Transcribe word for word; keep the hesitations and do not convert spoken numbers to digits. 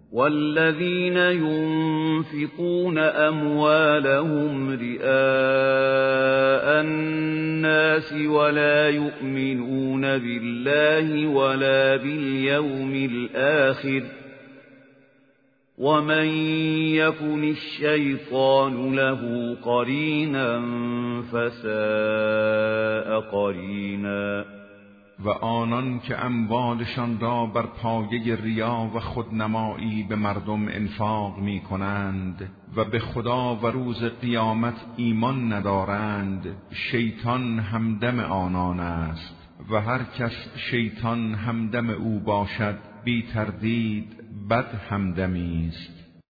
والذين ينفقون أموالهم رئاء الناس ولا يؤمنون بالله ولا باليوم الآخر ومن يكن الشيطان له قرينا فساء قرینا. و آنان که اموالشان را بر پایه ریا و خودنمایی به مردم انفاق می کنند و به خدا و روز قیامت ایمان ندارند، شیطان همدم آنان است و هر کس شیطان همدم او باشد بی تردید بد همدمی است.